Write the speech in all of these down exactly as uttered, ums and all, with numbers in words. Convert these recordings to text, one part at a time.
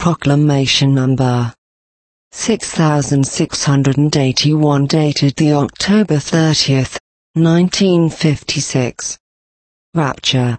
Proclamation Number six thousand six hundred eighty-one, dated the October thirtieth, nineteen fifty-six. Rapture.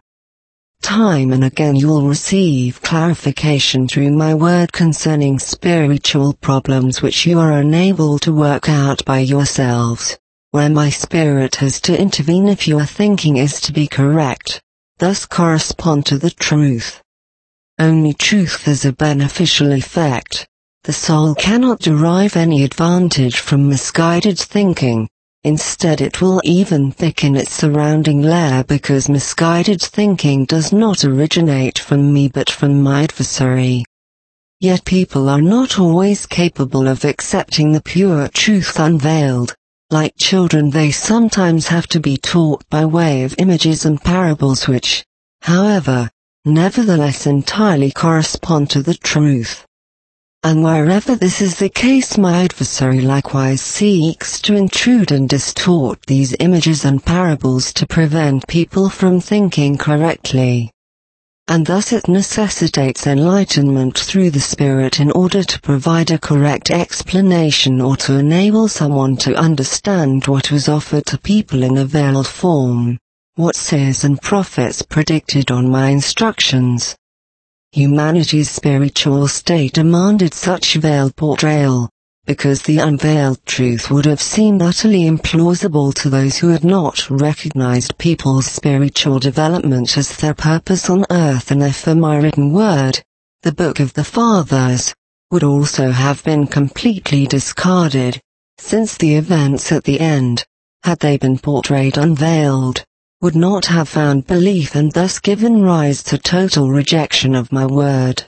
Time and again you will receive clarification through my word concerning spiritual problems which you are unable to work out by yourselves, where my spirit has to intervene if your thinking is to be correct, thus correspond to the truth. Only truth has a beneficial effect. The soul cannot derive any advantage from misguided thinking. Instead, it will even thicken its surrounding layer, because misguided thinking does not originate from me but from my adversary. Yet people are not always capable of accepting the pure truth unveiled. Like children, they sometimes have to be taught by way of images and parables which, however, nevertheless entirely correspond to the truth. And wherever this is the case, my adversary likewise seeks to intrude and distort these images and parables to prevent people from thinking correctly. And thus it necessitates enlightenment through the Spirit in order to provide a correct explanation, or to enable someone to understand what was offered to people in a veiled form, what seers and prophets predicted on my instructions. Humanity's spiritual state demanded such veiled portrayal, because the unveiled truth would have seemed utterly implausible to those who had not recognized people's spiritual development as their purpose on earth, and therefore my written word, the Book of the Fathers, would also have been completely discarded, since the events at the end, had they been portrayed unveiled, would not have found belief and thus given rise to total rejection of my word.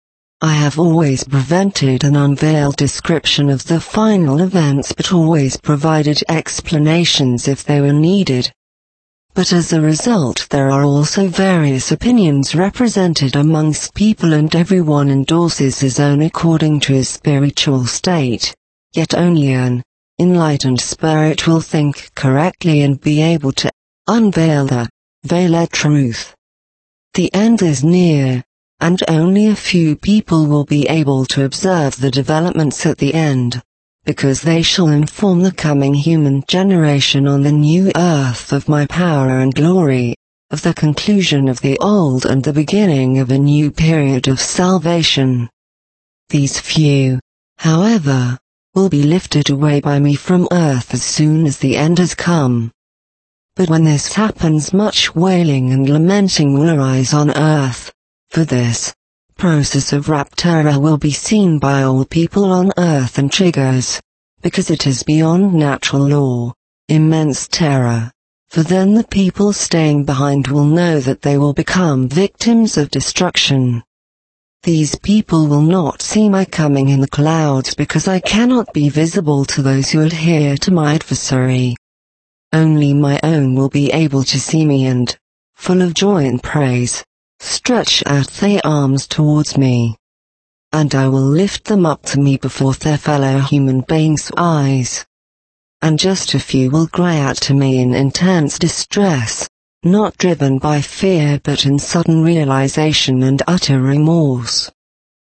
I have always prevented an unveiled description of the final events, but always provided explanations if they were needed. But as a result, there are also various opinions represented amongst people, and everyone endorses his own according to his spiritual state. Yet only an enlightened spirit will think correctly and be able to unveil the veiled truth. The end is near, and only a few people will be able to observe the developments at the end, because they shall inform the coming human generation on the new earth of my power and glory, of the conclusion of the old and the beginning of a new period of salvation. These few, however, will be lifted away by me from earth as soon as the end has come. But when this happens, much wailing and lamenting will arise on earth, for this process of rapture will be seen by all people on earth and triggers, because it is beyond natural law, immense terror, for then the people staying behind will know that they will become victims of destruction. These people will not see my coming in the clouds, because I cannot be visible to those who adhere to my adversary. Only my own will be able to see me, and, full of joy and praise, stretch out their arms towards me. And I will lift them up to me before their fellow human beings' eyes. And just a few will cry out to me in intense distress, not driven by fear but in sudden realization and utter remorse.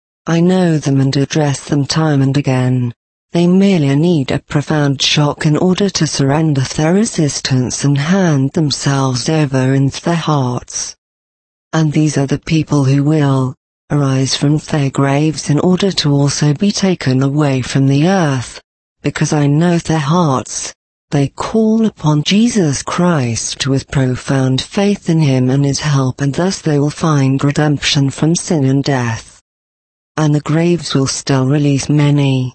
I know them and address them time and again. They merely need a profound shock in order to surrender their resistance and hand themselves over in their hearts. And these are the people who will arise from their graves in order to also be taken away from the earth, because I know their hearts. They call upon Jesus Christ with profound faith in him and his help, and thus they will find redemption from sin and death. And the graves will still release many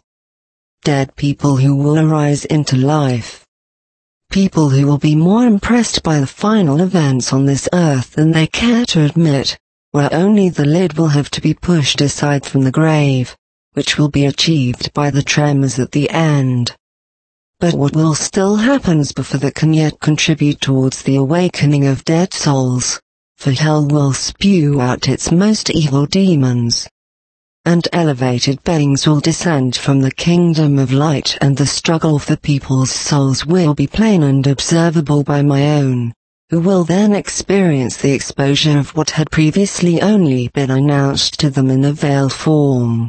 dead people who will arise into life. People who will be more impressed by the final events on this earth than they care to admit, where only the lid will have to be pushed aside from the grave, which will be achieved by the tremors at the end. But what will still happen before that can yet contribute towards the awakening of dead souls, for hell will spew out its most evil demons, and elevated beings will descend from the kingdom of light, and the struggle for people's souls will be plain and observable by my own who will then experience the exposure of what had previously only been announced to them in a veiled form.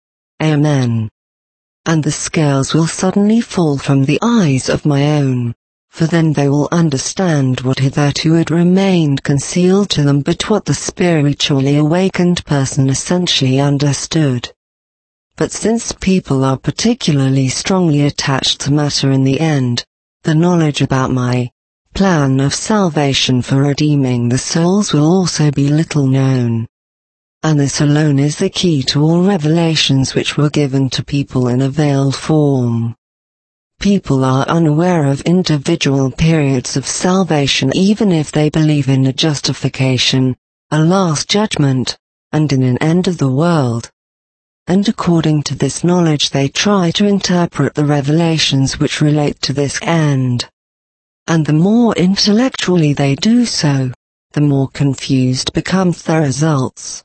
Amen. And the scales will suddenly fall from the eyes of my own, for then they will understand what hitherto had remained concealed to them but what the spiritually awakened person essentially understood. But since people are particularly strongly attached to matter in the end, the knowledge about my plan of salvation for redeeming the souls will also be little known. And this alone is the key to all revelations which were given to people in a veiled form. People are unaware of individual periods of salvation even if they believe in a justification, a last judgment, and in an end of the world. And according to this knowledge they try to interpret the revelations which relate to this end. And the more intellectually they do so, the more confused becomes their results.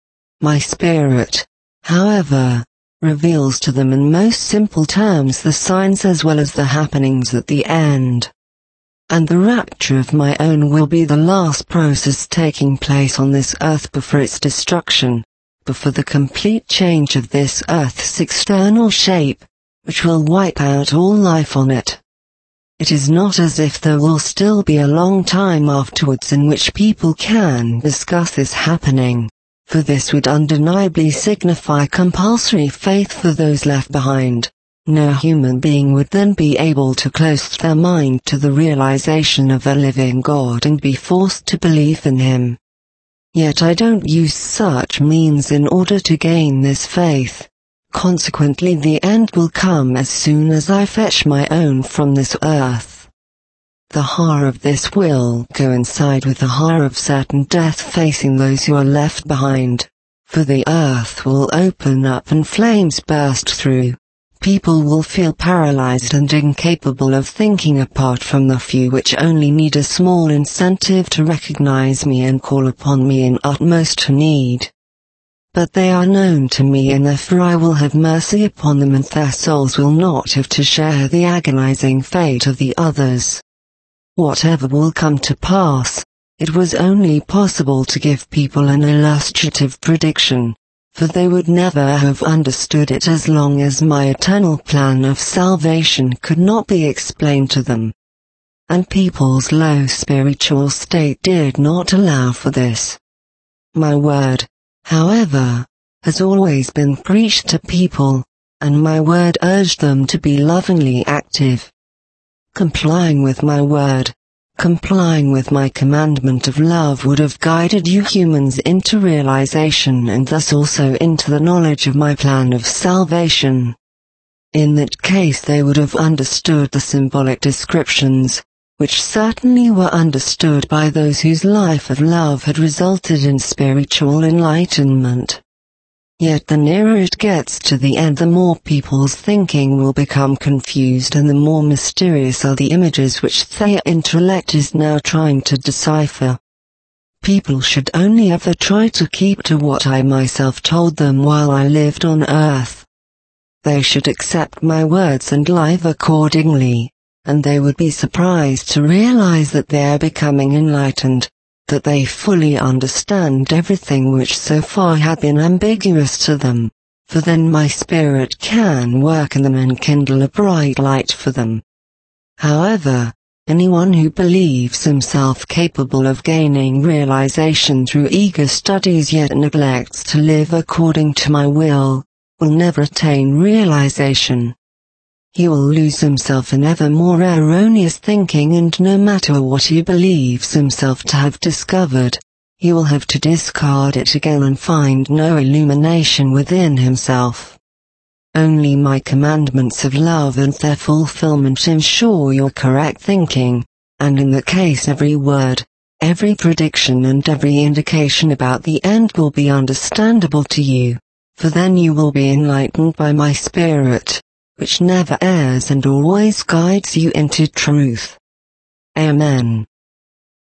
My spirit, however, reveals to them in most simple terms the signs as well as the happenings at the end. And the rapture of my own will be the last process taking place on this earth before its destruction, before the complete change of this earth's external shape, which will wipe out all life on it. It is not as if there will still be a long time afterwards in which people can discuss this happening, for this would undeniably signify compulsory faith for those left behind. No human being would then be able to close their mind to the realization of a living God and be forced to believe in Him. Yet I don't use such means in order to gain this faith. Consequently the end will come as soon as I fetch my own from this earth. The horror of this will coincide with the horror of certain death facing those who are left behind, for the earth will open up and flames burst through. People will feel paralyzed and incapable of thinking apart from the few which only need a small incentive to recognize me and call upon me in utmost need. But they are known to me and therefore I will have mercy upon them and their souls will not have to share the agonizing fate of the others. Whatever will come to pass, it was only possible to give people an illustrative prediction, for they would never have understood it as long as my eternal plan of salvation could not be explained to them. And people's low spiritual state did not allow for this. My word, however, has always been preached to people, and my word urged them to be lovingly active. Complying with my word, complying with my commandment of love would have guided you humans into realization and thus also into the knowledge of my plan of salvation. In that case they would have understood the symbolic descriptions, which certainly were understood by those whose life of love had resulted in spiritual enlightenment. Yet the nearer it gets to the end the more people's thinking will become confused and the more mysterious are the images which their intellect is now trying to decipher. People should only ever try to keep to what I myself told them while I lived on earth. They should accept my words and live accordingly, and they would be surprised to realize that they are becoming enlightened, that they fully understand everything which so far had been ambiguous to them, for then my spirit can work in them and kindle a bright light for them. However, anyone who believes himself capable of gaining realization through eager studies yet neglects to live according to my will, will never attain realization. He will lose himself in ever more erroneous thinking and no matter what he believes himself to have discovered, he will have to discard it again and find no illumination within himself. Only my commandments of love and their fulfillment ensure your correct thinking, and in that case every word, every prediction and every indication about the end will be understandable to you, for then you will be enlightened by my spirit, which never errs and always guides you into truth. Amen.